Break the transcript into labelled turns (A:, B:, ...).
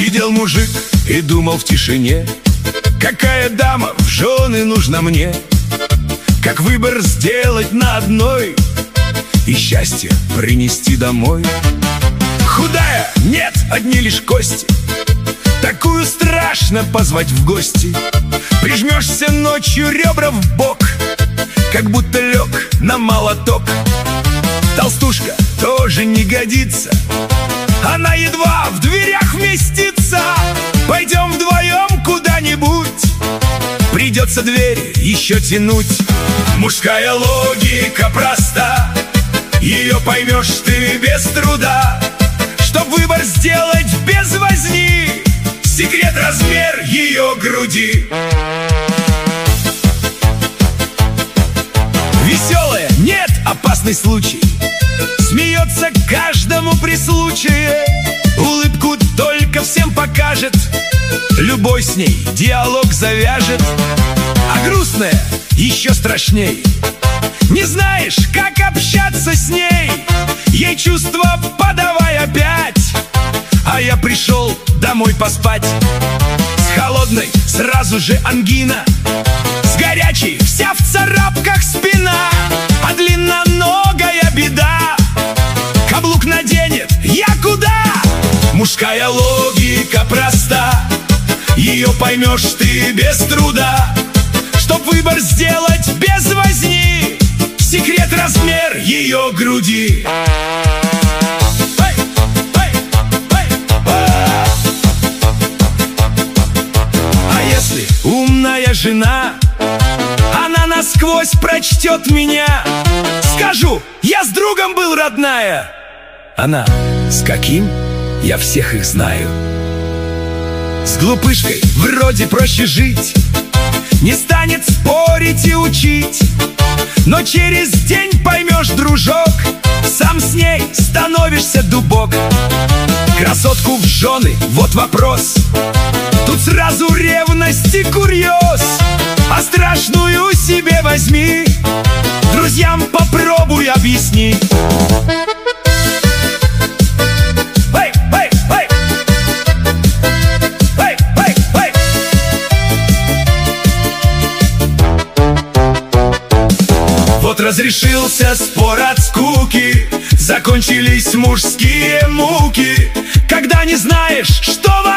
A: Сидел мужик и думал в тишине: какая дама в жены нужна мне? Как выбор сделать на одной и счастье принести домой? Худая, нет, одни лишь кости, такую страшно позвать в гости. Прижмешься ночью ребра в бок, как будто лег на молоток. Толстушка тоже не годится, она едва в дверях вместится. Пойдем вдвоем куда-нибудь, придется дверь еще тянуть. Мужская логика проста, ее поймешь ты без труда. Чтоб выбор сделать без возни, секрет — размер ее груди. Веселая, нет, опасный случай, смеется каждому при случае. Улыбку только всем покажет, любой с ней диалог завяжет. А грустная еще страшней, не знаешь, как общаться с ней. Ей чувства подавай опять, а я пришел домой поспать. С холодной сразу же ангина, с горячей вся в царапках спина. А длинноногая беда, каблук наденет, я куда? Мужская логика проста, ее поймешь ты без труда. Чтоб выбор сделать без возни, секрет — размер ее груди. А если умная жена, она насквозь прочтет меня. Скажу: я с другом был, родная. Она: с каким? Я всех их знаю. С глупышкой вроде проще жить, не станет спорить и учить. Но через день поймешь, дружок, сам с ней становишься дубок. Красотку в жены — вот вопрос, тут сразу ревность и курьез. А страшную себе возьми, друзьям попробуй объясни. Вот разрешился спор от скуки, закончились мужские муки. Когда не знаешь, что